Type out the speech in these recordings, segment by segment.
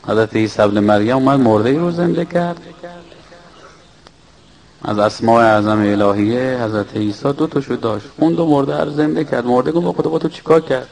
حضرت عیسی ابن مریم اومد مرده ای رو زنده کرد. از اسماء اعظم الهیه حضرت عیسی 2 تاشو داشت، اون 2 مرده رو زنده کرد. مرده گفت خدا با تو چیکار کرد؟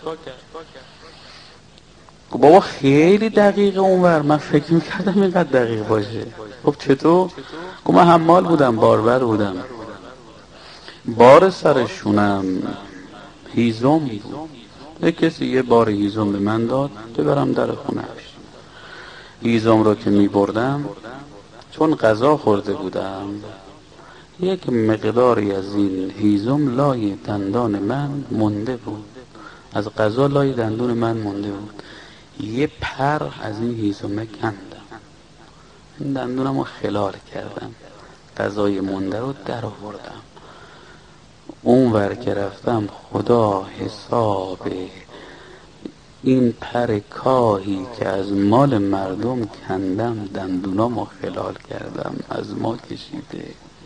گفت بابا خیلی دقیقه اونور، من فکر میکردم اینقدر دقیق باشه. خب چطور؟ گفت من حمال بودم، باربر بودم، بار سرشونم هیزم بود. یک کسی یه بار هیزم به من داد که برم در خونهش. هیزم رو که میبردم، چون غذا خورده بودم، یک مقداری از این هیزم لای دندان من مونده بود. از غذا لای دندون من مونده بود. یه پر از این هیزمه کندم، این دندونم رو خلال کردم، غذای مونده رو در آوردم. اون ور که رفتم خدا حساب این پر کاهی که از مال مردم کندم دندونامو خلال کردم از ما کشیده.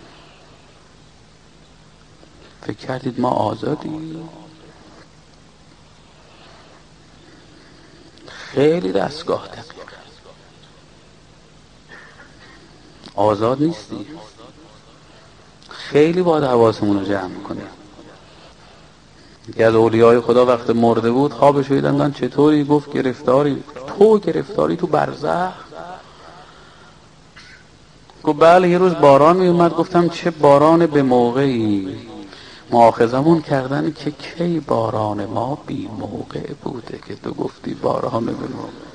فکر کردید ما آزادی؟ خیلی دستگاه دقیق، آزاد نیستی. خیلی باید حواسمون رو جمع کنیم. یکی از اولیای خدا وقت مرده بود خوابش رو دیدن، چطوری؟ گفت گرفتاری. تو گرفتاری تو برزخ؟ گفت بله یه روز باران می اومد. گفتم چه باران به موقعی. مؤاخذمون کردن که کی باران ما بی موقع بوده که تو گفتی باران به موقع.